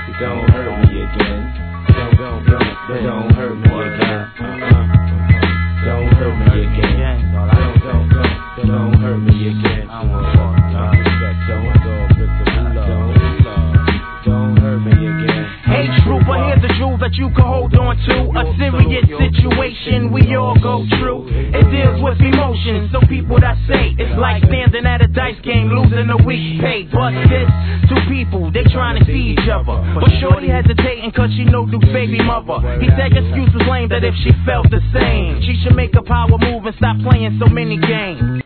Don't hurt me again. Don't hurt me again. Don't hurt me again. Don't hurt me again. Don't hurt me again. Hey trooper, here's a jewel that you can hold on to. A serious situation we all go through. It deals with emotions, so people that say it's like standing at a dice game, losing a week's pay. But this, two people, they trying to see each other, but shorty hesitating cause she know Duke's baby mother. He said excuse was lame, that if she felt the same, she should make a power move and stop playing so many games.